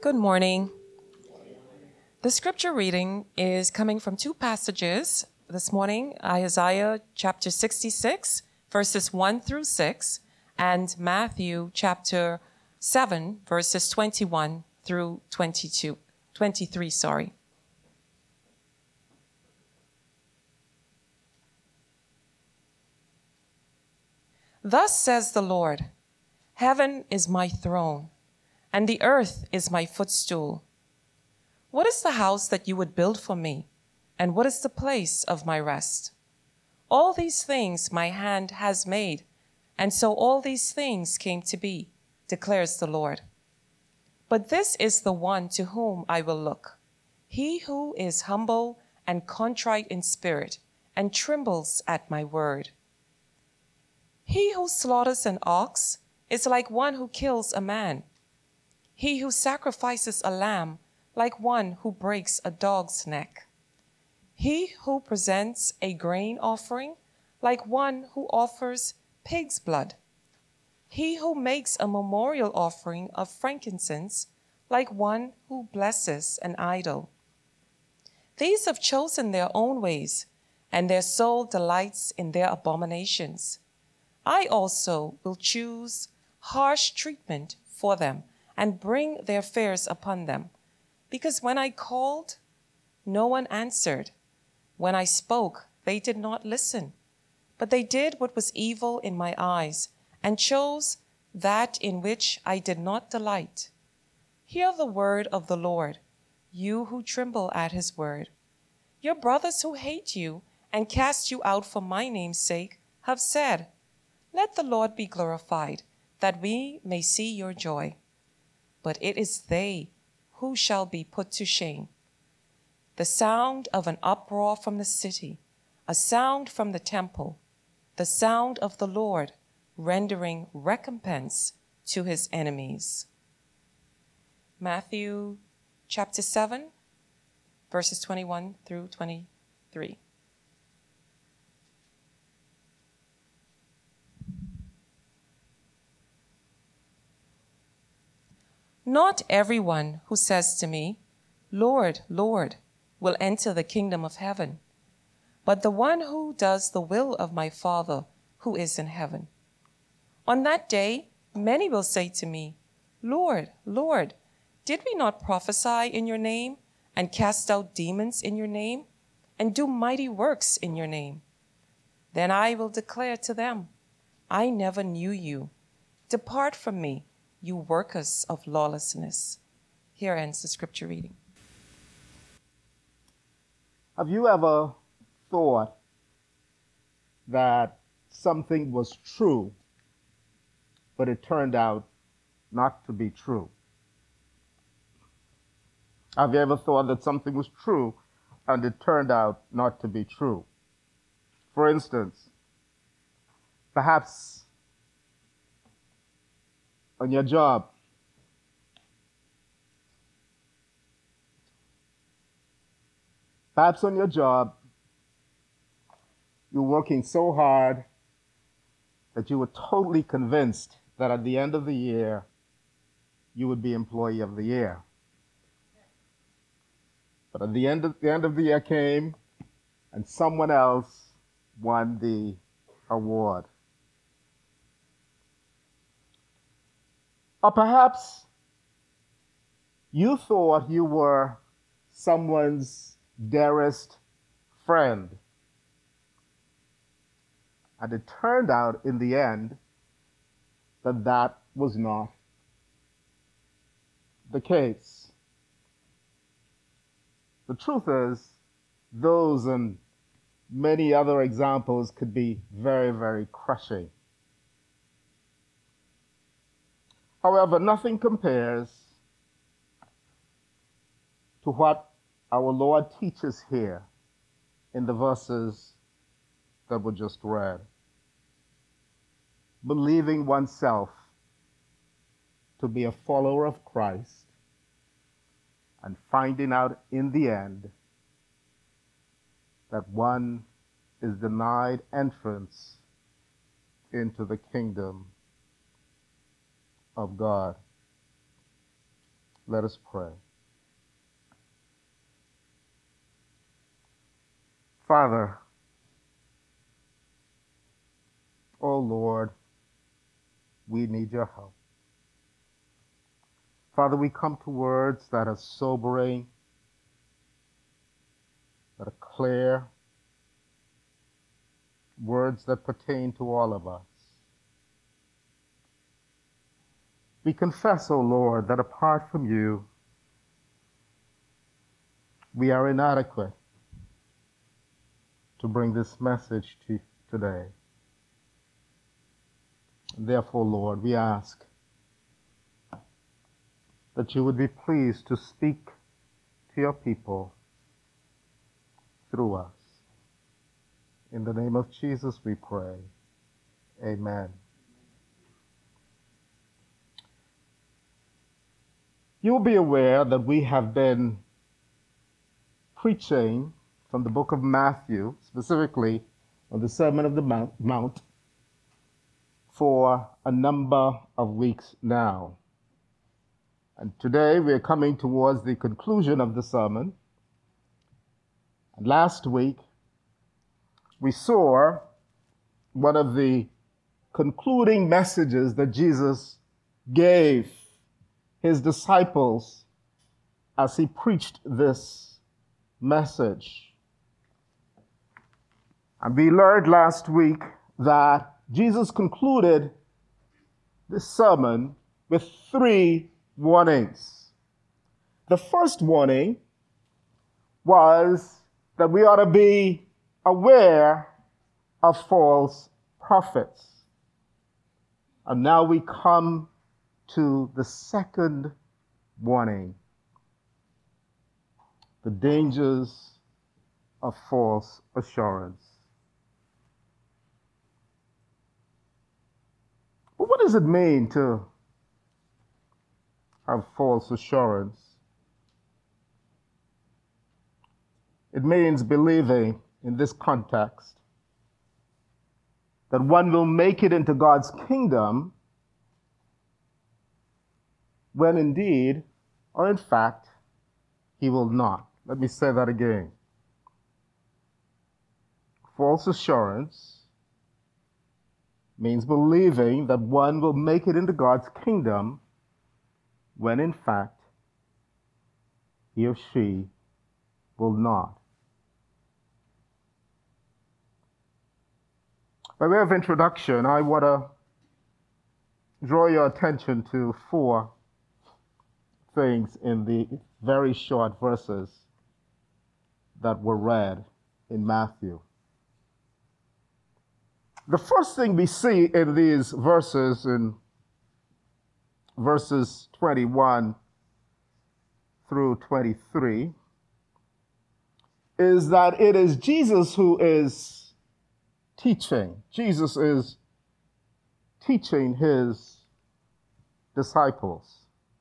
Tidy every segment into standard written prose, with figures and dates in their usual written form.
Good morning. The scripture reading is coming from two passages this morning, Isaiah chapter 66, verses 1 through 6, and Matthew chapter 7, verses 21 through 23. Thus says the Lord, heaven is my throne, and the earth is my footstool. What is the house that you would build for me, and what is the place of my rest? All these things my hand has made, and so all these things came to be, declares the Lord. But this is the one to whom I will look, he who is humble and contrite in spirit, and trembles at my word. He who slaughters an ox is like one who kills a man. He who sacrifices a lamb like one who breaks a dog's neck. He who presents a grain offering like one who offers pig's blood. He who makes a memorial offering of frankincense like one who blesses an idol. These have chosen their own ways, and their soul delights in their abominations. I also will choose harsh treatment for them and bring their fears upon them. Because when I called, no one answered. When I spoke, they did not listen. But they did what was evil in my eyes and chose that in which I did not delight. Hear the word of the Lord, you who tremble at his word. Your brothers who hate you and cast you out for my name's sake have said, let the Lord be glorified, that we may see your joy. But it is they who shall be put to shame. The sound of an uproar from the city, a sound from the temple, the sound of the Lord rendering recompense to his enemies. Matthew chapter 7, verses 21 through 23. Not everyone who says to me, Lord, Lord, will enter the kingdom of heaven, but the one who does the will of my Father who is in heaven. On that day, many will say to me, Lord, Lord, did we not prophesy in your name and cast out demons in your name and do mighty works in your name? Then I will declare to them, I never knew you. Depart from me, you workers of lawlessness. Here ends the scripture reading. Have you ever thought that something was true, but it turned out not to be true? Have you ever thought that something was true and it turned out not to be true? For instance, perhaps on your job, you're working so hard that you were totally convinced that at the end of the year, you would be Employee of the Year. But at the end of the year came, and someone else won the award. Or perhaps you thought you were someone's dearest friend. And it turned out in the end that that was not the case. The truth is, those and many other examples could be very, very crushing. However, nothing compares to what our Lord teaches here in the verses that were just read. Believing oneself to be a follower of Christ and finding out in the end that one is denied entrance into the kingdom of God. Let us pray. Father, oh Lord, we need your help. Father, we come to words that are sobering, that are clear, words that pertain to all of us. We confess, O Lord, that apart from you, we are inadequate to bring this message to you today. And therefore, Lord, we ask that you would be pleased to speak to your people through us. In the name of Jesus we pray. Amen. You'll be aware that we have been preaching from the book of Matthew, specifically on the Sermon of the Mount, for a number of weeks now. And today we are coming towards the conclusion of the sermon. And last week we saw one of the concluding messages that Jesus gave his disciples as he preached this message. And we learned last week that Jesus concluded this sermon with 3 warnings. The first warning was that we ought to be aware of false prophets. And now we come to the second warning: the dangers of false assurance. But what does it mean to have false assurance? It means believing, in this context, that one will make it into God's kingdom when indeed, or in fact, he will not. Let me say that again. False assurance means believing that one will make it into God's kingdom when in fact, he or she will not. By way of introduction, I want to draw your attention to 4 things in the very short verses that were read in Matthew. The first thing we see in these verses, in verses 21 through 23, is that it is Jesus who is teaching. Jesus is teaching his disciples.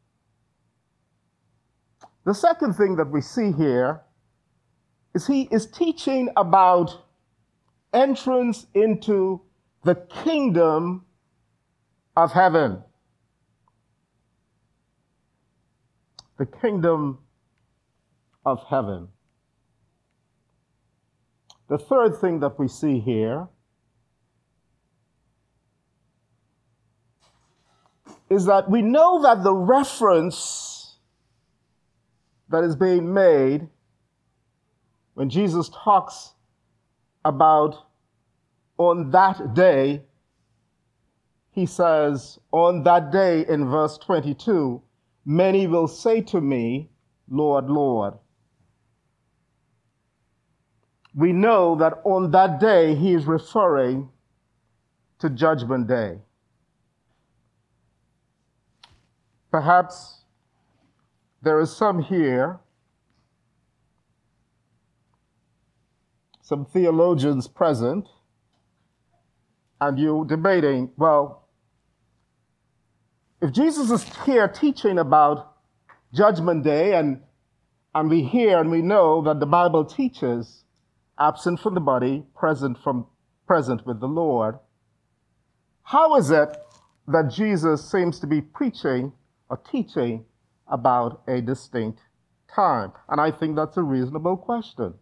The second thing that we see here is he is teaching about entrance into the kingdom of heaven. The kingdom of heaven. The third thing that we see here is that we know that the reference that is being made when Jesus talks about on that day, he says, on that day in verse 22, many will say to me, Lord, Lord. We know that on that day he is referring to Judgment Day. Perhaps there is some here, some theologians present, and you debating, well, if Jesus is here teaching about Judgment Day, and we hear and we know that the Bible teaches absent from the body, present with the Lord, how is it that Jesus seems to be preaching or teaching about a distinct time? And I think that's a reasonable question.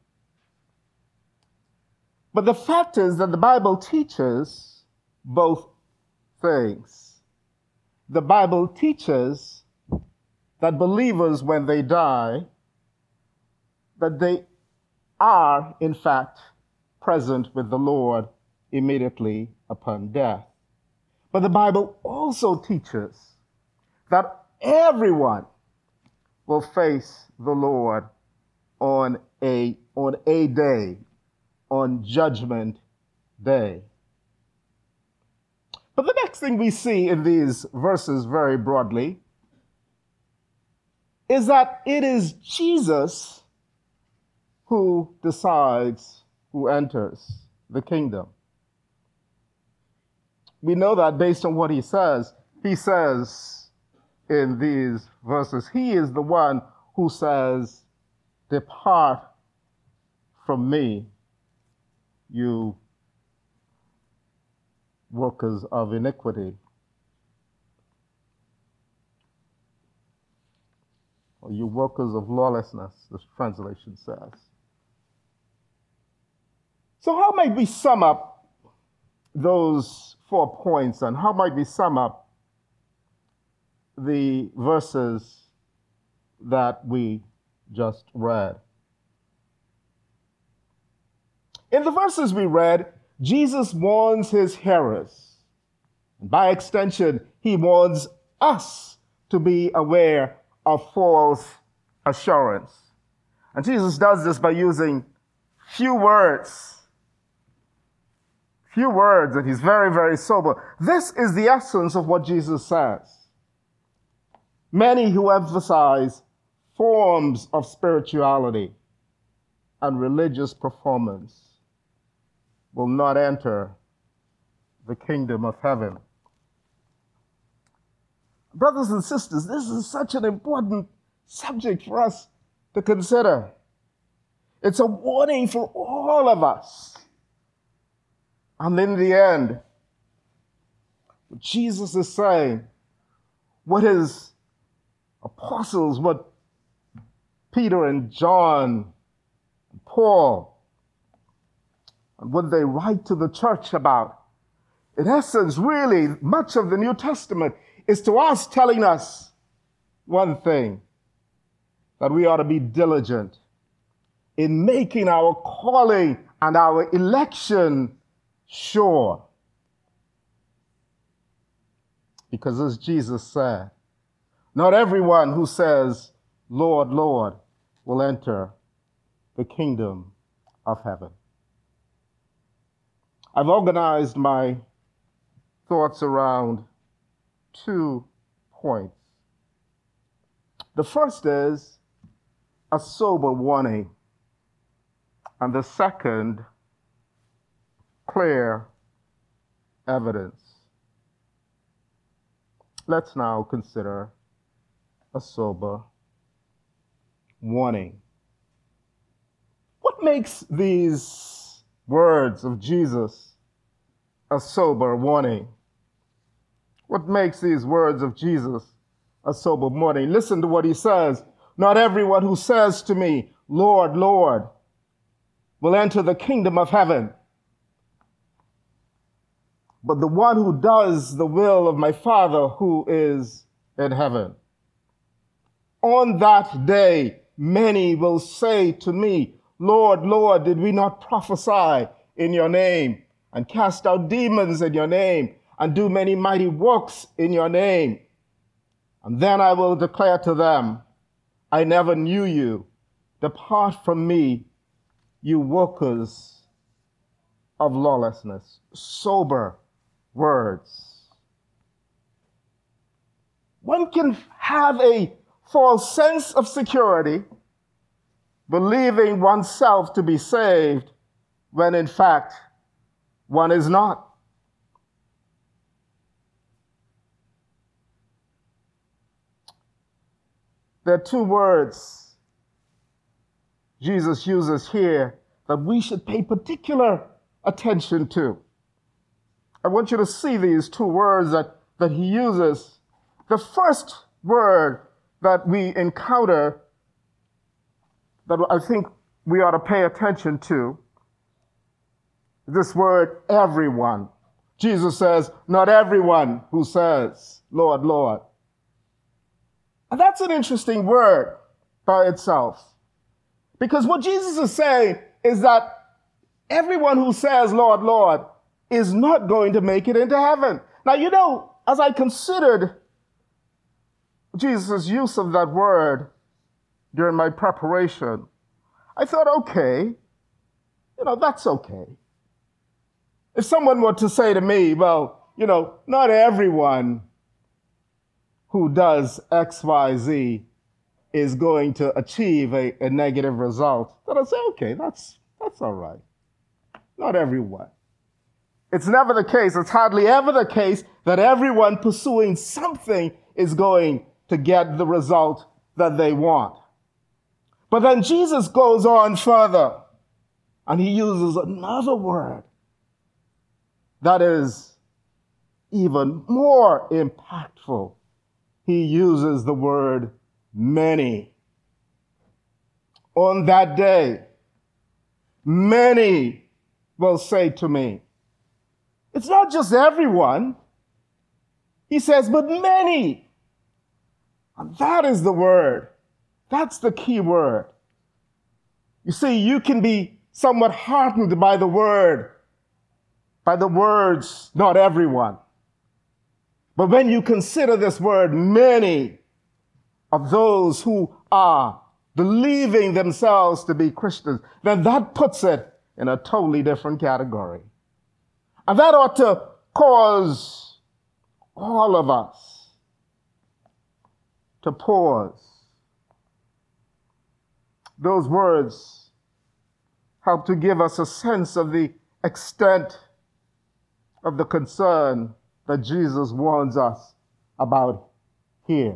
But the fact is that the Bible teaches both things. The Bible teaches that believers, when they die, that they are, in fact, present with the Lord immediately upon death. But the Bible also teaches that everyone will face the Lord on a day, on Judgment Day. But the next thing we see in these verses very broadly is that it is Jesus who decides who enters the kingdom. We know that based on what he says. He says in these verses, he is the one who says, "Depart from me, you workers of iniquity." Or you workers of lawlessness, this translation says. So how might we sum up those 4 points, and how might we sum up the verses that we just read? In the verses we read, Jesus warns his hearers. And by extension, he warns us to be aware of false assurance. And Jesus does this by using few words, and he's very, very sober. This is the essence of what Jesus says. Many who emphasize forms of spirituality and religious performance will not enter the kingdom of heaven. Brothers and sisters, this is such an important subject for us to consider. It's a warning for all of us. And in the end, what Jesus is saying, what his apostles, what Peter and John and Paul, and what they write to the church about, in essence, really, much of the New Testament is to us telling us one thing, that we ought to be diligent in making our calling and our election sure. Because as Jesus said, not everyone who says, "Lord, Lord," will enter the kingdom of heaven. I've organized my thoughts around 2 points. The first is a sober warning, and the second, clear evidence. Let's now consider a sober warning. What makes these words of Jesus a sober warning? What makes these words of Jesus a sober warning? Listen to what he says. Not everyone who says to me, "Lord, Lord," will enter the kingdom of heaven, but the one who does the will of my Father who is in heaven. On that day, many will say to me, "Lord, Lord, did we not prophesy in your name, and cast out demons in your name, and do many mighty works in your name?" And then I will declare to them, "I never knew you. Depart from me, you workers of lawlessness." Sober words. One can have a false sense of security, believing oneself to be saved, when in fact one is not. There are 2 words Jesus uses here that we should pay particular attention to. I want you to see these 2 words that he uses. The first word that we encounter that I think we ought to pay attention to. This word, everyone. Jesus says, not everyone who says, Lord, Lord. And that's an interesting word by itself. Because what Jesus is saying is that everyone who says, Lord, Lord, is not going to make it into heaven. Now, as I considered Jesus' use of that word during my preparation, I thought, okay, that's okay. If someone were to say to me, well, not everyone who does X, Y, Z is going to achieve a negative result, then I'd say, okay, that's all right. Not everyone. It's never the case, it's hardly ever the case that everyone pursuing something is going to get the result that they want. But then Jesus goes on further, and he uses another word that is even more impactful. He uses the word many. On that day, many will say to me, it's not just everyone. He says, but many. And that is the word. That's the key word. You see, you can be somewhat heartened by the words, not everyone. But when you consider this word, many of those who are believing themselves to be Christians, then that puts it in a totally different category. And that ought to cause all of us to pause. Those words help to give us a sense of the extent of the concern that Jesus warns us about here.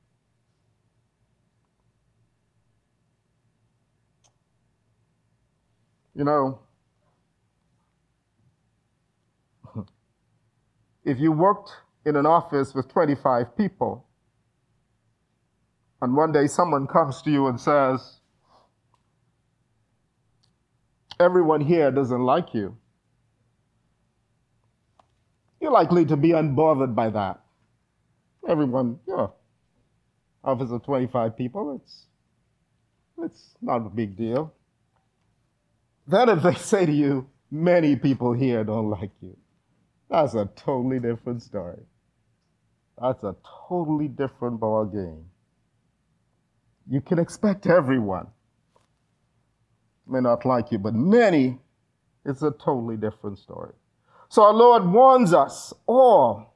If you worked in an office with 25 people, and one day someone comes to you and says, everyone here doesn't like you, you're likely to be unbothered by that. Everyone, office of 25 people, it's not a big deal. Then if they say to you, many people here don't like you, that's a totally different story. That's a totally different ball game. You can expect everyone may not like you, but many, it's a totally different story. So our Lord warns us all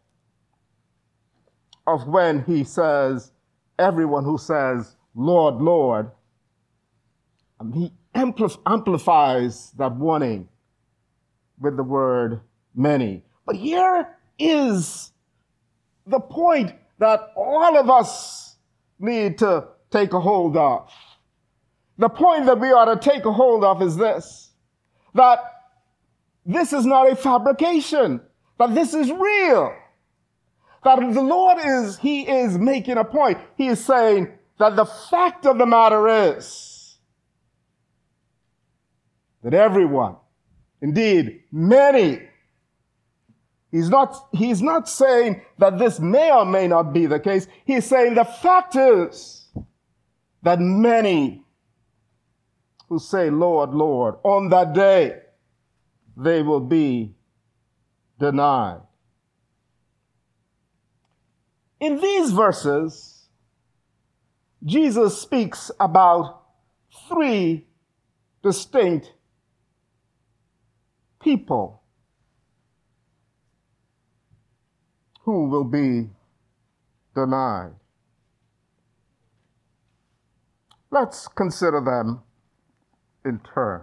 of when he says, everyone who says, Lord, Lord, and he amplifies that warning with the word many. But here is the point that all of us need to take a hold of. The point that we ought to take a hold of is this, that this is not a fabrication, that this is real. That the Lord he is making a point. He is saying that the fact of the matter is that everyone, indeed many, he's not saying that this may or may not be the case. He's saying the fact is that many who say, Lord, Lord, on that day, they will be denied. In these verses, Jesus speaks about three distinct people who will be denied. Let's consider them in turn.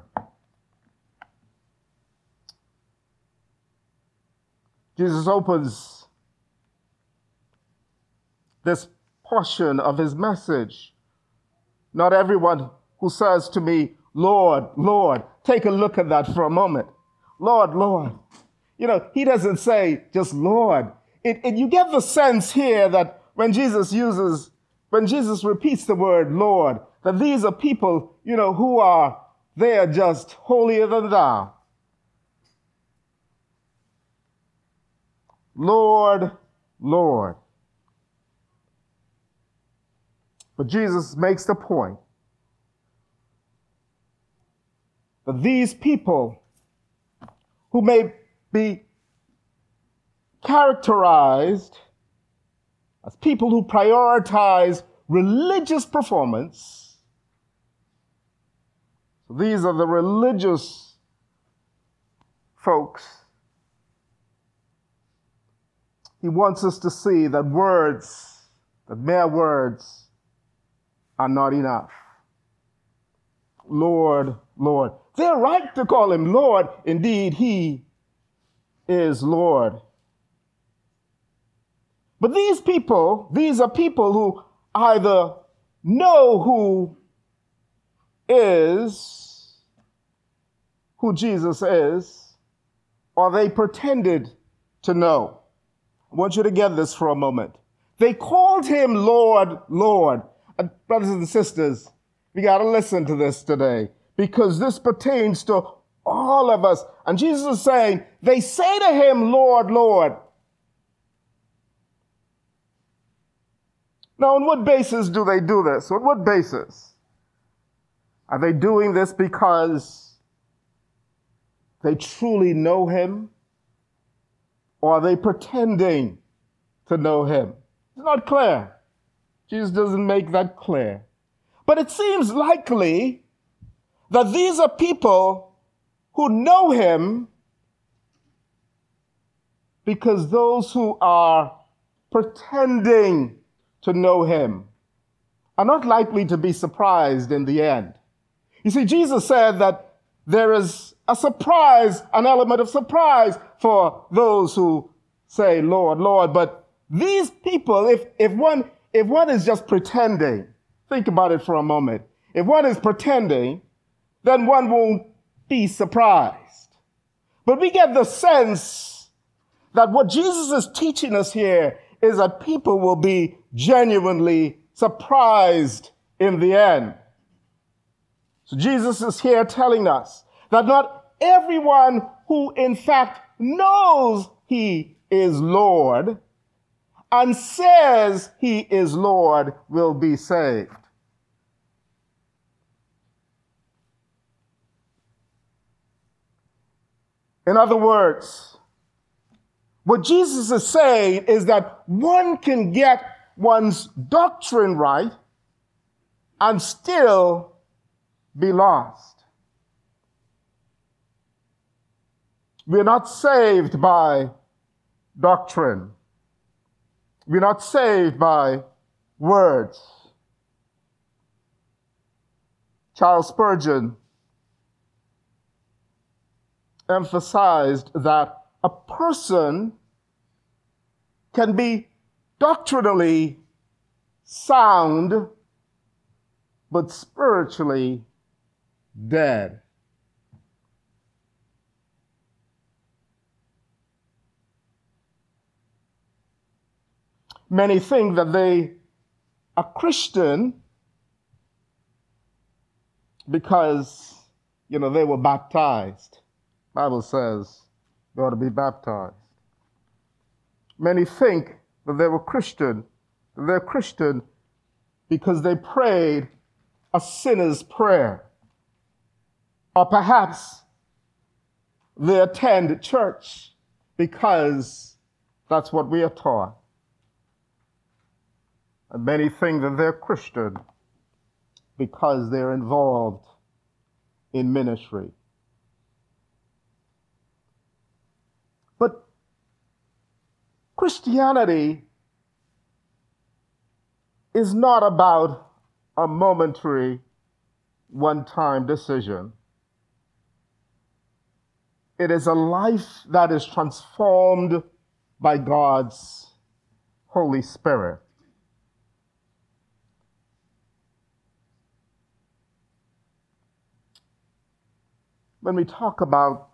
Jesus opens this portion of his message. Not everyone who says to me, Lord, Lord, take a look at that for a moment. Lord, Lord. He doesn't say just Lord. You get the sense here that when Jesus uses when Jesus repeats the word Lord, that these are people, who are, they are just holier than thou. Lord, Lord. But Jesus makes the point that these people who may be characterized as people who prioritize religious performance, so these are the religious folks, he wants us to see that mere words, are not enough. Lord, Lord. They're right to call him Lord. Indeed, he is Lord. But these are people who either know who Jesus is, or they pretended to know. I want you to get this for a moment. They called him Lord, Lord. And brothers and sisters, we got to listen to this today, because this pertains to all of us. And Jesus is saying, they say to him, Lord, Lord. Now, on what basis do they do this? On what basis? Are they doing this because they truly know him? Or are they pretending to know him? It's not clear. Jesus doesn't make that clear. But it seems likely that these are people who know him, because those who are pretending to know him are not likely to be surprised in the end. You see, Jesus said that there is an element of surprise for those who say, Lord, Lord. But these people, if one is just pretending, think about it for a moment. If one is pretending, then one won't be surprised. But we get the sense that what Jesus is teaching us here is that people will be genuinely surprised in the end. So Jesus is here telling us that not everyone who in fact knows he is Lord and says he is Lord will be saved. In other words, what Jesus is saying is that one can get one's doctrine right and still be lost. We're not saved by doctrine. We're not saved by words. Charles Spurgeon emphasized that a person can be doctrinally sound, but spiritually dead. Many think that they are Christian because, they were baptized. The Bible says they ought to be baptized. Many think that they were Christian. They're Christian because they prayed a sinner's prayer. Or perhaps they attend church because that's what we are taught. And many think that they're Christian because they're involved in ministry. But Christianity is not about a momentary, one-time decision. It is a life that is transformed by God's Holy Spirit. When we talk about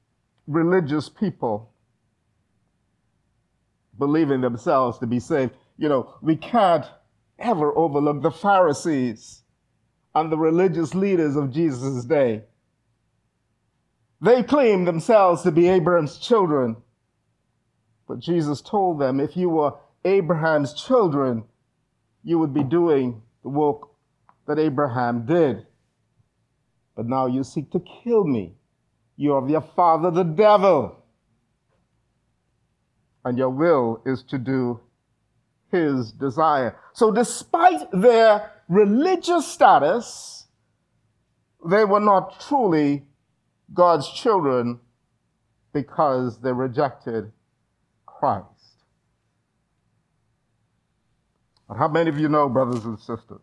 religious people believing themselves to be saved, we can't ever overlook the Pharisees and the religious leaders of Jesus' day. They claimed themselves to be Abraham's children. But Jesus told them, if you were Abraham's children, you would be doing the work that Abraham did. But now you seek to kill me. You are of your father, the devil. And your will is to do his desire. So despite their religious status, they were not truly God's children because they rejected Christ. And how many of you know, brothers and sisters,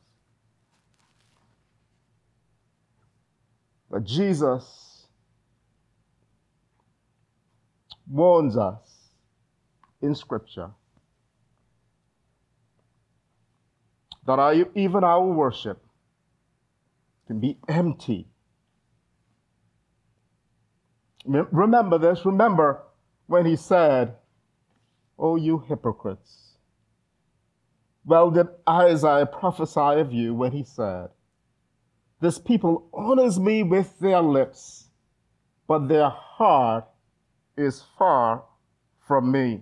that Jesus warns us in Scripture that even our worship can be empty. Remember this. Remember when he said, "Oh, you hypocrites." Well did Isaiah prophesy of you when he said, "This people honors me with their lips, but their heart is far from me."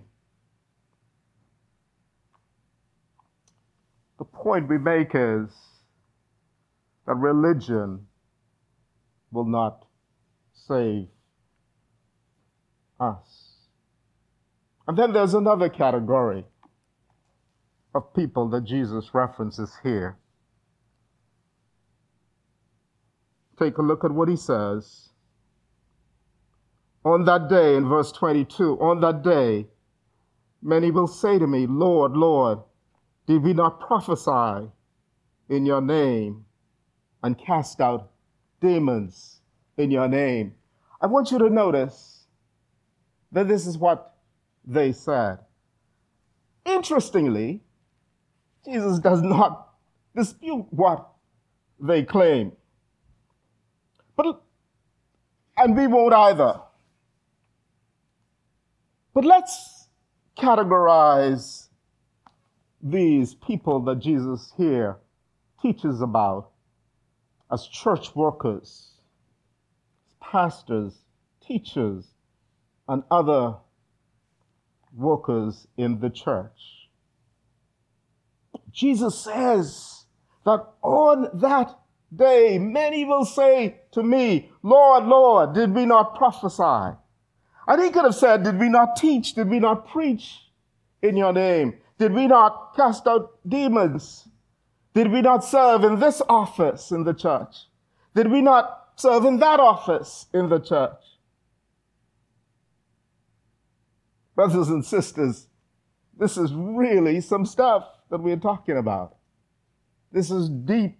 The point we make is that religion will not save us. And then there's another category of people that Jesus references here. Take a look at what he says. On that day, in verse 22, on that day, many will say to me, "Lord, Lord, did we not prophesy in your name and cast out demons in your name?" I want you to notice that this is what they said. Interestingly, Jesus does not dispute what they claim. And we won't either. But let's categorize these people that Jesus here teaches about as church workers, pastors, teachers, and other workers in the church. Jesus says that on that day, many will say to me, "Lord, Lord, did we not prophesy?" And he could have said, "Did we not teach? Did we not preach in your name? Did we not cast out demons? Did we not serve in this office in the church? Did we not serve in that office in the church?" Brothers and sisters, this is really some stuff that we're talking about. This is deep.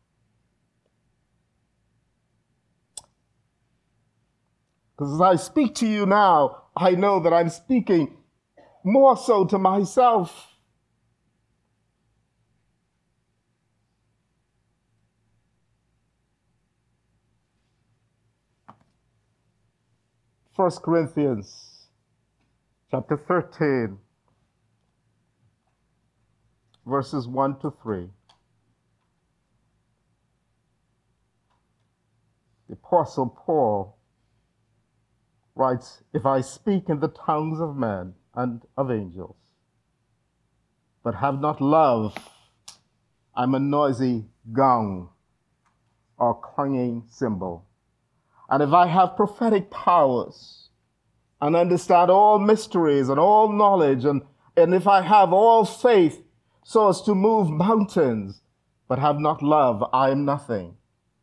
Because as I speak to you now, I know that I'm speaking more so to myself. First Corinthians chapter 13, verses 1 to 3. The Apostle Paul writes, "If I speak in the tongues of men and of angels, but have not love, I'm a noisy gong or clanging cymbal. And if I have prophetic powers and understand all mysteries and all knowledge, and if I have all faith so as to move mountains, but have not love, I am nothing."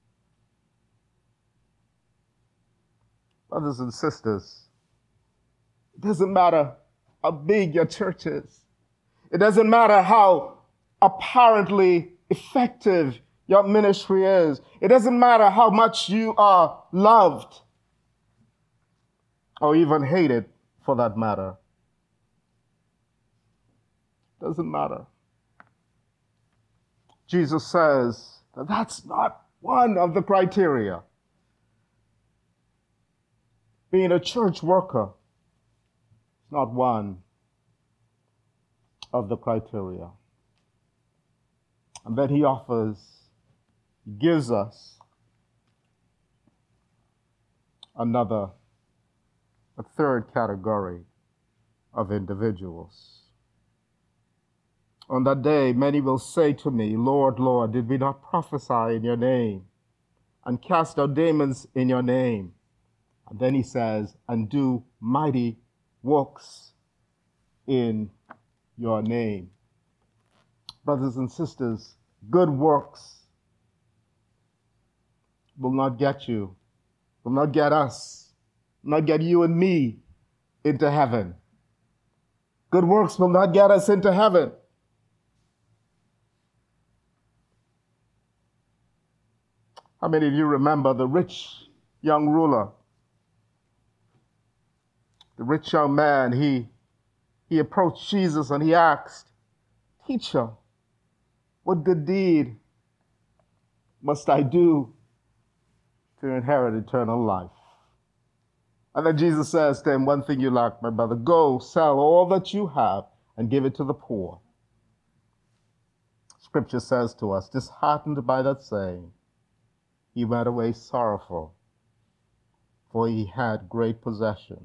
Brothers and sisters, it doesn't matter how big your church is. It doesn't matter how apparently effective your ministry is. It doesn't matter how much you are loved or even hated, for that matter. It doesn't matter. Jesus says that that's not one of the criteria. Being a church worker is not one. of the criteria. And then he gives us a third category of individuals. On that day, many will say to me, Lord, Lord, did we not prophesy in your name and cast out demons in your name? And then he says, and do mighty works in your name. Brothers and sisters, good works will not get you, will not get us, will not get you and me into heaven. Good works will not get us into heaven. How many of you remember the rich young ruler? The rich young man, he approached Jesus and he asked, Teacher, what good deed must I do to inherit eternal life? And then Jesus says to him, one thing you lack, my brother, go sell all that you have and give it to the poor. Scripture says to us, disheartened by that saying, he went away sorrowful, for he had great possessions.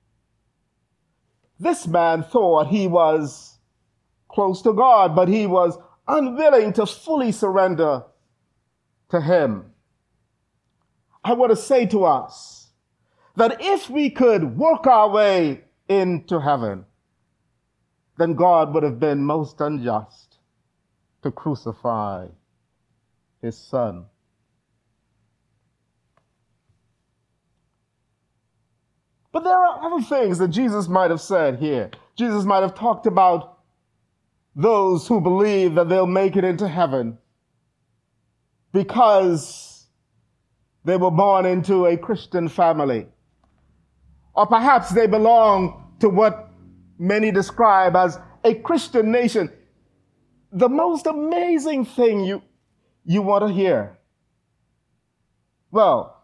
This man thought he was close to God, but he was unwilling to fully surrender to him. I want to say to us that if we could work our way into heaven, then God would have been most unjust to crucify his son. But there are other things that Jesus might have said here. Jesus might have talked about those who believe that they'll make it into heaven because they were born into a Christian family. Or perhaps they belong to what many describe as a Christian nation. The most amazing thing you want to hear. Well,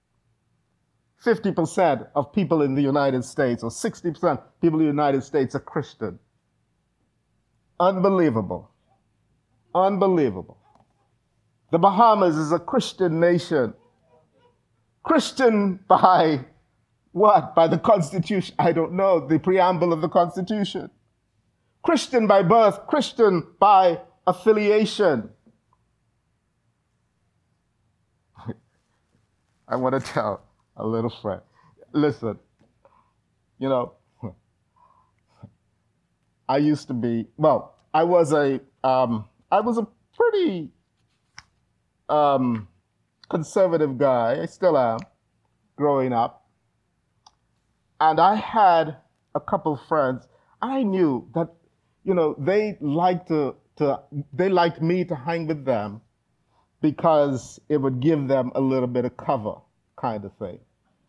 50% of people in the United States, or 60% of people in the United States are Christian. Unbelievable. Unbelievable. The Bahamas is a Christian nation. Christian by what? By the Constitution? I don't know. The preamble of the Constitution. Christian by birth, Christian by affiliation. I want to tell a little friend, listen, I used to be, I was a pretty conservative guy. I still am, growing up. And I had a couple friends. I knew that, they liked me to hang with them because it would give them a little bit of cover, kind of thing.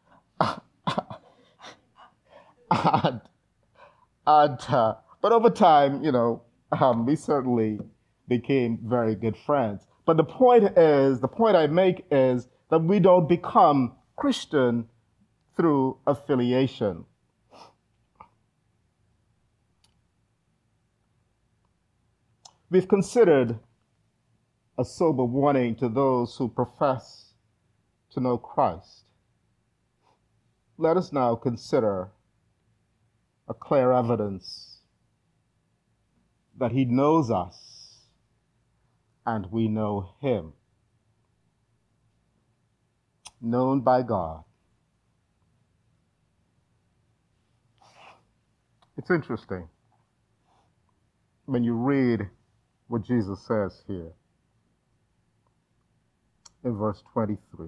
But over time, we certainly became very good friends. But the point I make is that we don't become Christian through affiliation. We've considered a sober warning to those who profess to know Christ. Let us now consider a clear evidence that he knows us and we know him. Known by God. It's interesting when you read what Jesus says here in verse 23.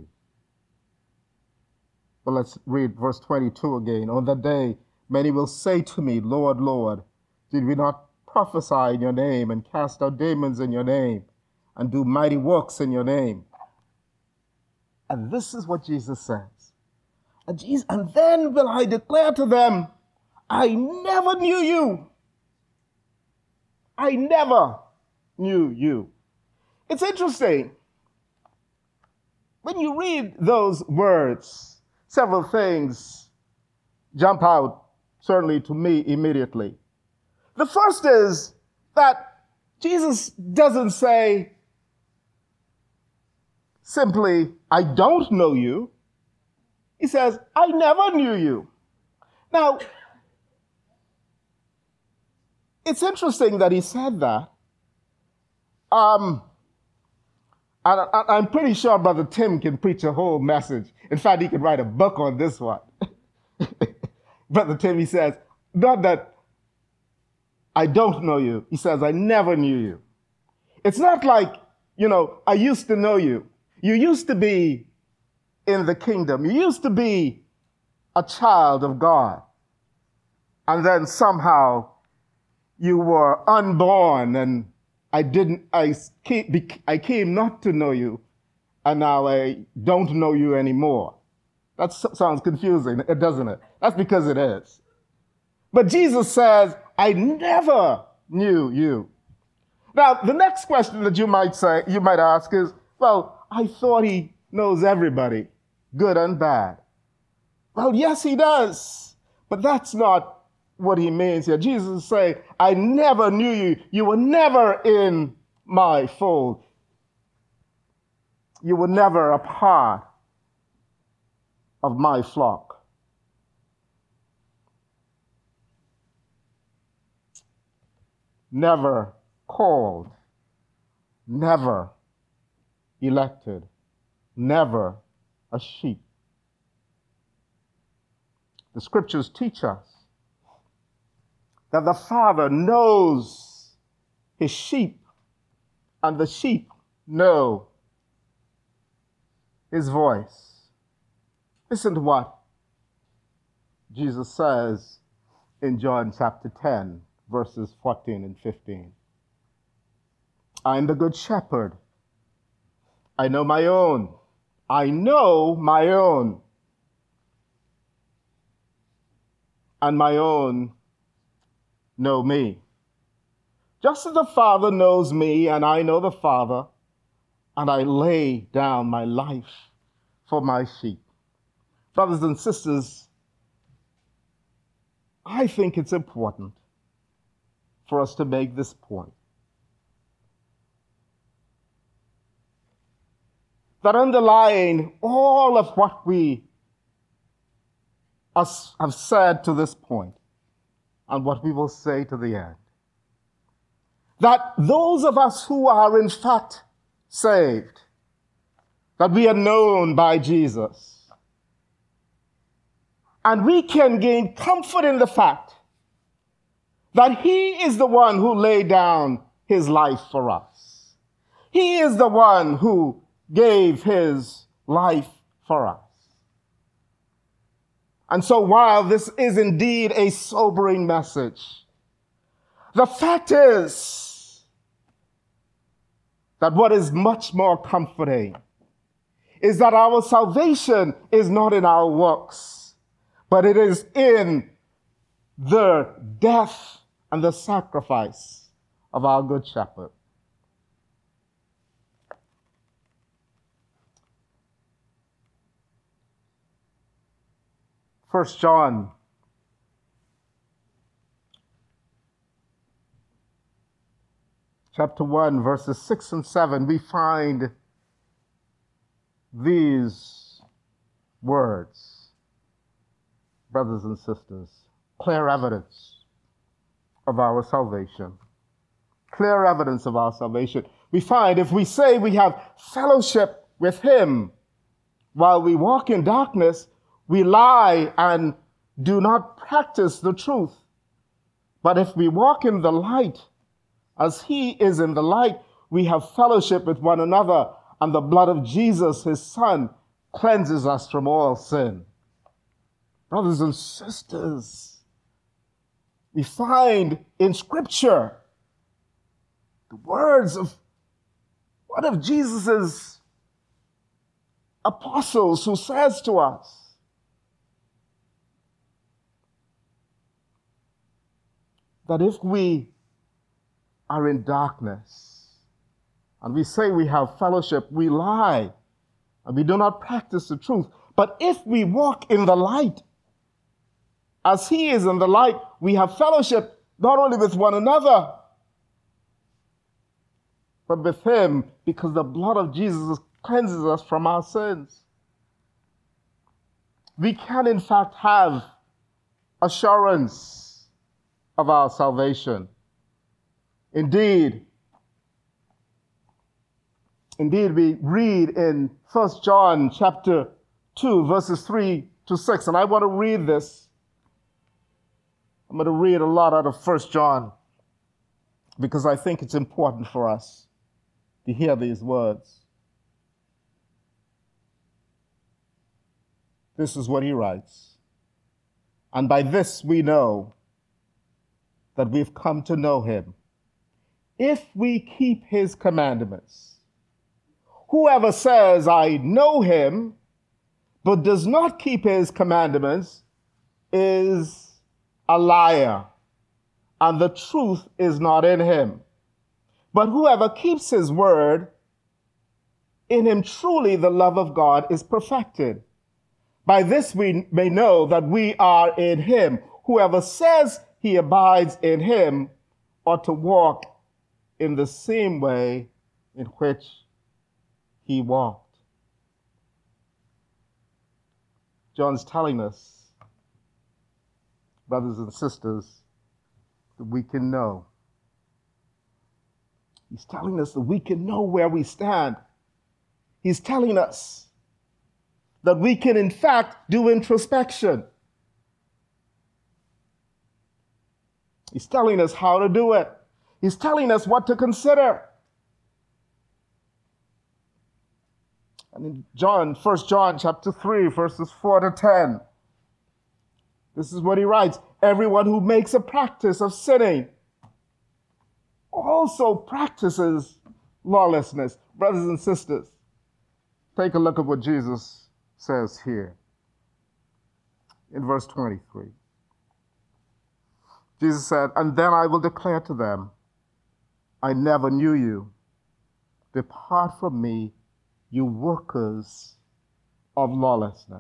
But let's read verse 22 again. On that day, many will say to me, Lord, Lord, did we not prophesy in your name and cast out demons in your name and do mighty works in your name? And this is what Jesus says. And then will I declare to them, I never knew you. I never knew you. It's interesting. When you read those words, several things jump out, certainly to me immediately. The first is that Jesus doesn't say simply, I don't know you. He says, I never knew you. Now, it's interesting that he said that. And I'm pretty sure Brother Tim can preach a whole message. In fact, he could write a book on this one. Brother Tim, he says, not that I don't know you. He says, I never knew you. It's not like, I used to know you. You used to be in the kingdom. You used to be a child of God. And then somehow you were unborn and I came not to know you, and now I don't know you anymore. That sounds confusing, doesn't it? That's because it is. But Jesus says, I never knew you. Now, the next question that you might ask is, well, I thought he knows everybody, good and bad. Well, yes, he does, but that's not what he means here. Jesus is saying, I never knew you. You were never in my fold. You were never a part of my flock. Never called, never elected, never a sheep. The scriptures teach us that the Father knows his sheep, and the sheep know his voice. Listen to what Jesus says in John chapter 10, verses 14 and 15. I am the good shepherd. I know my own. I know my own. And my own know me. Just as the Father knows me and I know the Father, and I lay down my life for my sheep. Brothers and sisters, I think it's important for us to make this point. That underlying all of what we have said to this point, and what we will say to the end, that those of us who are in fact saved, that we are known by Jesus, and we can gain comfort in the fact that he is the one who laid down his life for us. He is the one who gave his life for us. And so while this is indeed a sobering message, the fact is that what is much more comforting is that our salvation is not in our works, but it is in the death and the sacrifice of our good shepherd. 1 John chapter 1, verses 6 and 7, we find these words, brothers and sisters, clear evidence of our salvation. Clear evidence of our salvation. We find if we say we have fellowship with him while we walk in darkness, we lie and do not practice the truth. But if we walk in the light, as he is in the light, we have fellowship with one another, and the blood of Jesus, his son, cleanses us from all sin. Brothers and sisters, we find in Scripture the words of one of Jesus' apostles who says to us, that if we are in darkness and we say we have fellowship, we lie and we do not practice the truth. But if we walk in the light, as he is in the light, we have fellowship not only with one another, but with him, because the blood of Jesus cleanses us from our sins. We can, in fact, have assurance of our salvation. Indeed, we read in 1 John chapter 2, verses 3 to 6, and I want to read this. I'm going to read a lot out of 1 John because I think it's important for us to hear these words. This is what he writes. And by this we know that we've come to know him, if we keep his commandments. Whoever says, I know him, but does not keep his commandments, is a liar, and the truth is not in him. But whoever keeps his word, in him truly the love of God is perfected. By this we may know that we are in him. Whoever says he abides in him ought to walk in the same way in which he walked. John's telling us, brothers and sisters, that we can know. He's telling us that we can know where we stand. He's telling us that we can, in fact, do introspection. He's telling us how to do it. He's telling us what to consider. And in 1 John chapter 3, verses 4 to 10, this is what he writes. Everyone who makes a practice of sinning also practices lawlessness. Brothers and sisters, take a look at what Jesus says here in verse 23. Jesus said, and then I will declare to them, I never knew you. Depart from me, you workers of lawlessness.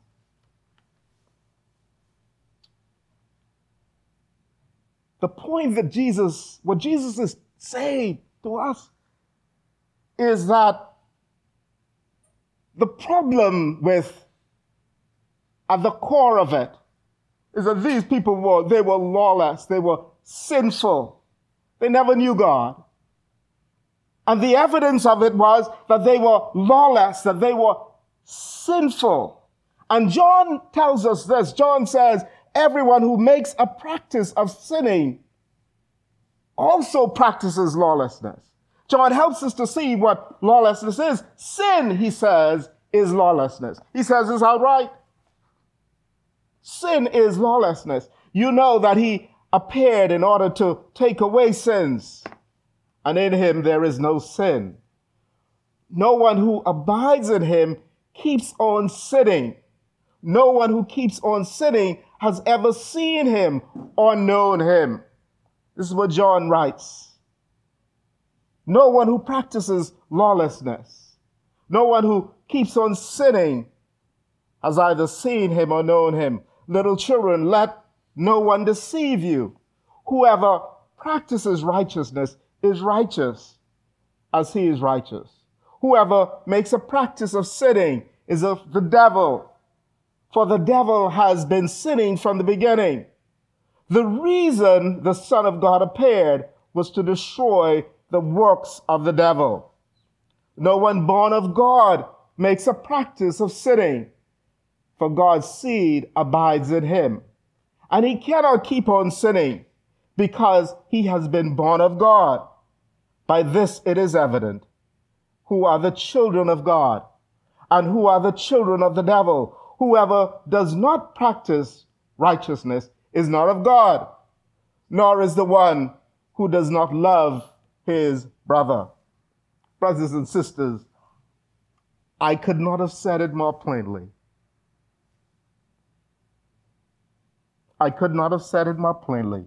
The point that what Jesus is saying to us is that the problem at the core of it, is that these people were lawless, they were sinful, they never knew God. And the evidence of it was that they were lawless, that they were sinful. And John tells us this. John says, everyone who makes a practice of sinning also practices lawlessness. John helps us to see what lawlessness is. Sin, he says, is lawlessness. He says this outright. Sin is lawlessness. You know that he appeared in order to take away sins, and in him there is no sin. No one who abides in him keeps on sinning. No one who keeps on sinning has ever seen him or known him. This is what John writes. No one who practices lawlessness, no one who keeps on sinning has either seen him or known him. Little children, let no one deceive you. Whoever practices righteousness is righteous as he is righteous. Whoever makes a practice of sinning is of the devil, for the devil has been sinning from the beginning. The reason the Son of God appeared was to destroy the works of the devil. No one born of God makes a practice of sinning, for God's seed abides in him. And he cannot keep on sinning because he has been born of God. By this it is evident who are the children of God and who are the children of the devil. Whoever does not practice righteousness is not of God, nor is the one who does not love his brother. Brothers and sisters, I could not have said it more plainly. I could not have said it more plainly.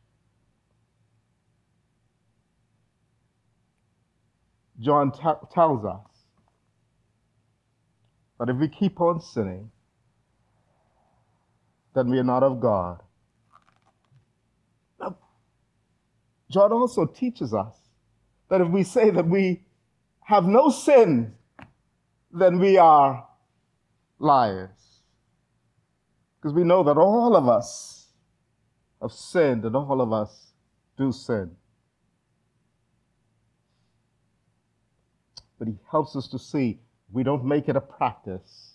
John tells us that if we keep on sinning, then we are not of God. Now, John also teaches us that if we say that we have no sin, then we are liars. Because we know that all of us have sinned and all of us do sin. But he helps us to see we don't make it a practice.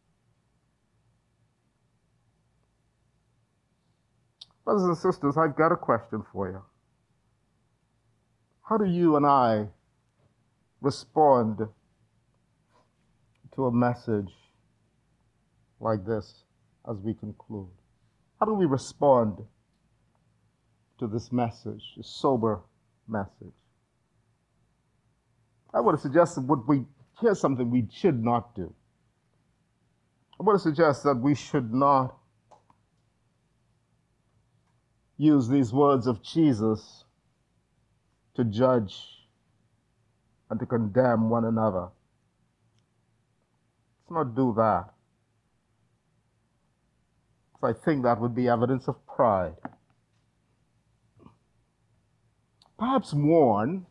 Brothers and sisters, I've got a question for you. How do you and I respond to a message like this as we conclude? How do we respond to this message, this sober message? I want to suggest that here's something we should not do. I want to suggest that we should not use these words of Jesus to judge and to condemn one another. Let's not do that. Because I think that would be evidence of pride. Perhaps warn.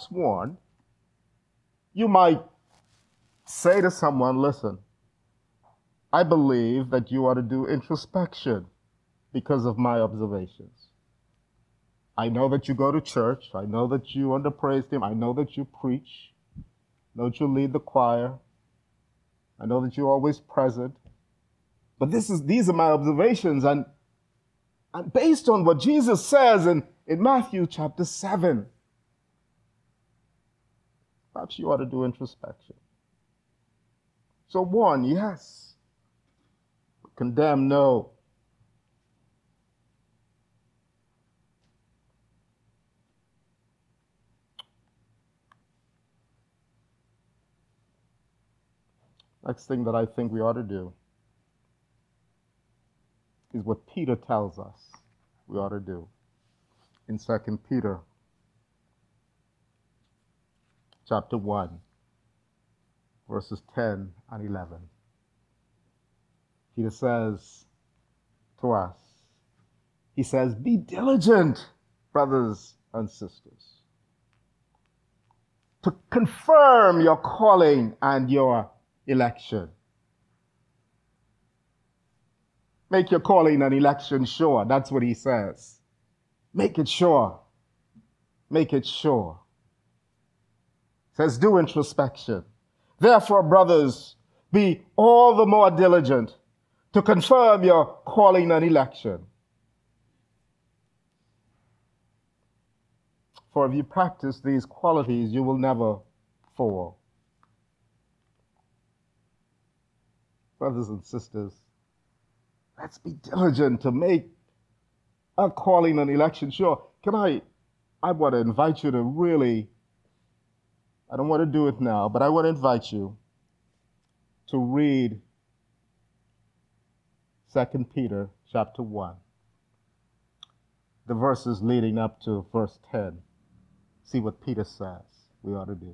You might say to someone, listen, I believe that you ought to do introspection because of my observations. I know that you go to church. I know that you under praise team. I know that you preach. I know that you lead the choir. I know that you're always present. But these are my observations, and based on what Jesus says in Matthew chapter 7, perhaps you ought to do introspection. So warn, yes. Condemn, no. Next thing that I think we ought to do is what Peter tells us we ought to do in 2 Peter chapter 1, verses 10 and 11. Peter says to us, he says, be diligent, brothers and sisters, to confirm your calling and your election. Make your calling and election sure. That's what he says. Make it sure. Make it sure. Says, do introspection. Therefore, brothers, be all the more diligent to confirm your calling and election. For if you practice these qualities, you will never fall. Brothers and sisters, let's be diligent to make our calling and election sure. I want to invite you to really, I don't want to do it now, but I want to invite you to read 2 Peter chapter 1, the verses leading up to verse 10. See what Peter says we ought to do.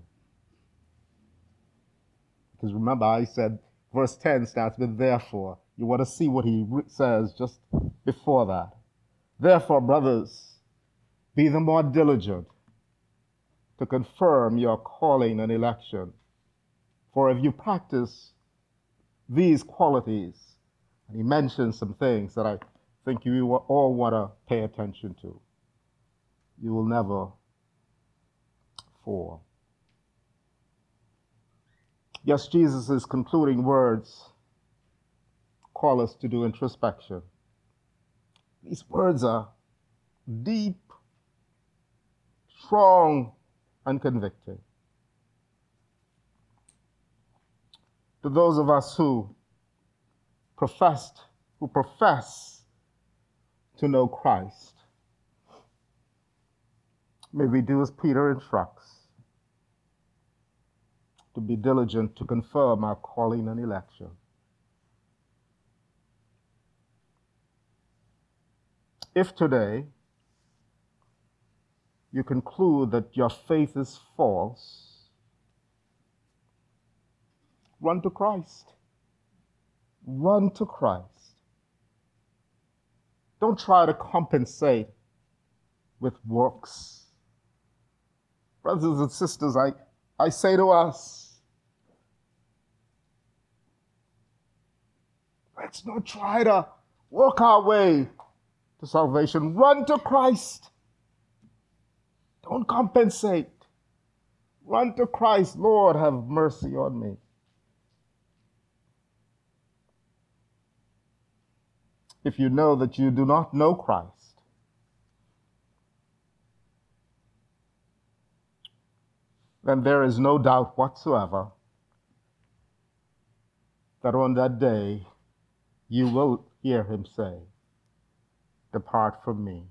Because remember, I said verse 10 starts with therefore. You want to see what he says just before that. Therefore, brothers, be the more diligent to confirm your calling and election. For if you practice these qualities, and he mentions some things that I think you all want to pay attention to, you will never fall. Yes, Jesus' concluding words call us to do introspection. These words are deep, strong, and convicting. To those of us who profess to know Christ, may we do as Peter instructs, to be diligent to confirm our calling and election. If today you conclude that your faith is false, run to Christ. Run to Christ. Don't try to compensate with works. Brothers and sisters, I say to us, let's not try to work our way to salvation. Run to Christ. Don't compensate. Run to Christ. Lord, have mercy on me. If you know that you do not know Christ, then there is no doubt whatsoever that on that day you will hear him say, "Depart from me."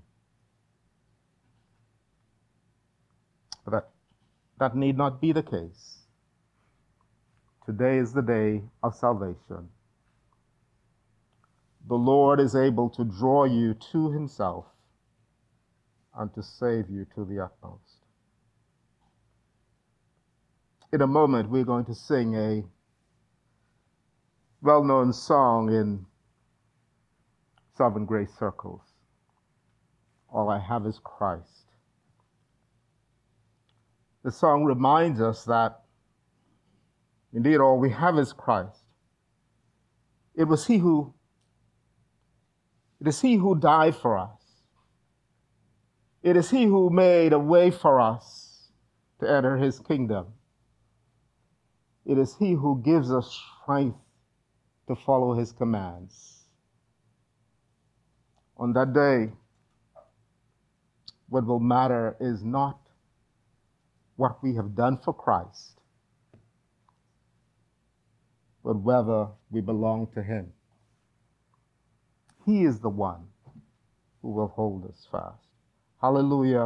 But that need not be the case. Today is the day of salvation. The Lord is able to draw you to himself and to save you to the utmost. In a moment, we're going to sing a well-known song in Sovereign Grace circles. All I have is Christ. The song reminds us that indeed all we have is Christ. It is He who died for us. It is He who made a way for us to enter His kingdom. It is He who gives us strength to follow His commands. On that day, what will matter is not what we have done for Christ, but whether we belong to Him. He is the one who will hold us fast. Hallelujah.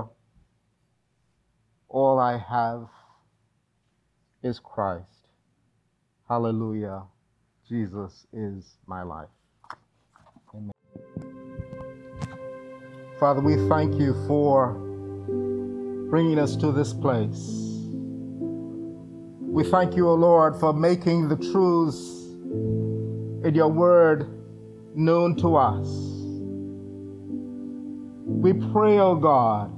All I have is Christ. Hallelujah. Jesus is my life. Amen. Father, we thank you for bringing us to this place. We thank you, O Lord, for making the truths in your word known to us. We pray, O God,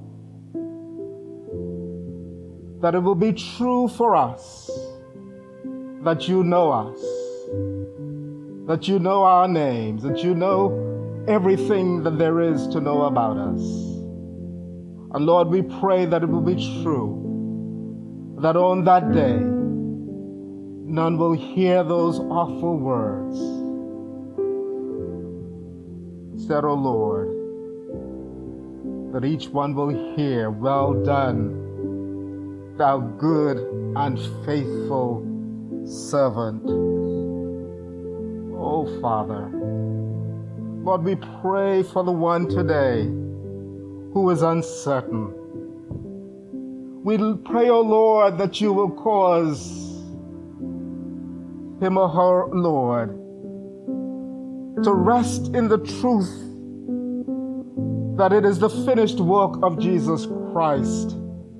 that it will be true for us that you know us, that you know our names, that you know everything that there is to know about us. And Lord, we pray that it will be true, that on that day, none will hear those awful words. Instead, O Lord, that each one will hear, "Well done, thou good and faithful servant." Oh, Father, Lord, we pray for the one today who is uncertain. We pray, O Lord, that you will cause him or her, Lord, to rest in the truth that it is the finished work of Jesus Christ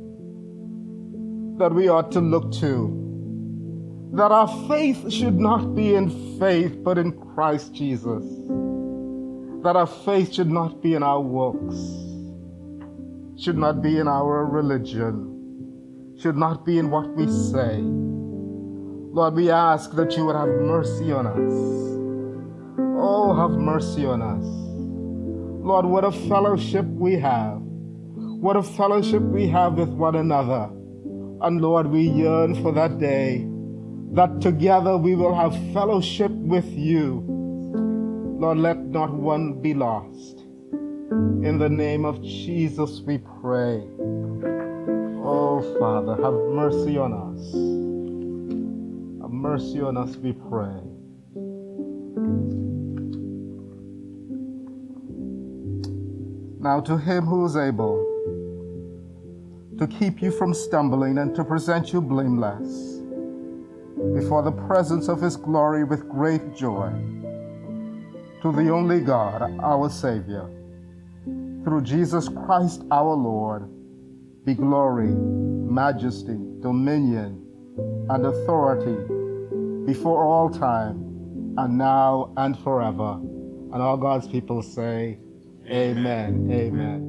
that we ought to look to. That our faith should not be in faith, but in Christ Jesus. That our faith should not be in our works, should not be in our religion, should not be in what we say. Lord, we ask that you would have mercy on us. Oh, have mercy on us. Lord, what a fellowship we have. What a fellowship we have with one another. And Lord, we yearn for that day that together we will have fellowship with you. Lord, let not one be lost. In the name of Jesus we pray. Oh, Father, have mercy on us. Have mercy on us, we pray. Now to him who is able to keep you from stumbling and to present you blameless before the presence of his glory with great joy, to the only God, our Savior, through Jesus Christ our Lord, be glory, majesty, dominion, and authority before all time, and now and forever. And all God's people say, Amen. Amen.